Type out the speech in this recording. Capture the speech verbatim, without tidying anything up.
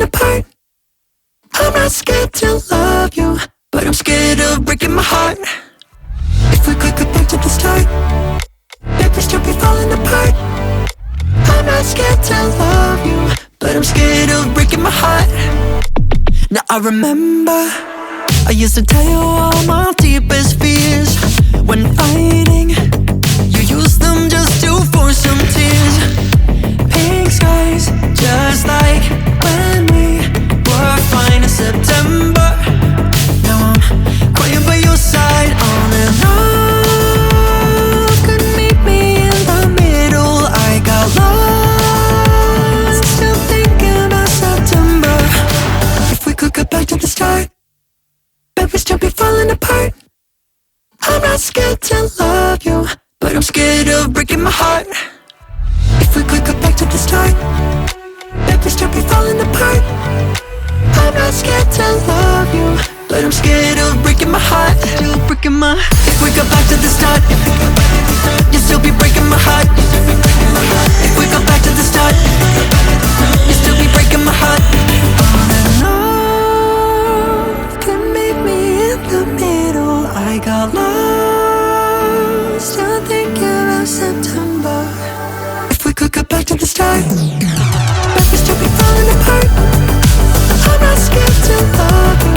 apart. I'm not scared to love you, but I'm scared of breaking my heart. If we could go back to the start, babe, we'd still be falling apart. I'm not scared to love you, but I'm scared of breaking my heart. Now I remember I used to tell you all my deepest fears. When fighting, you used them just to force some tears. Pink skies, just like when we were fine in September. Now I'm crying by your side on and on. Couldn't meet me in the middle. I got lost, still thinking about September. If we could go back to the start, but we'd still be falling apart. I'm not scared to love you, but I'm scared of breaking my heart. If we could go back to the start, but we'd still be falling apart. I'm not scared to love you, but I'm scared of breaking my heart. Still breaking my. If we go back to the start, you'll still be breaking my heart. If we go back to the start, you'll still be breaking my heart. On and on, can meet me in the middle. I got lost, still thinking about September. If we could go back to the start, but we still be falling apart. I'm not scared to love you,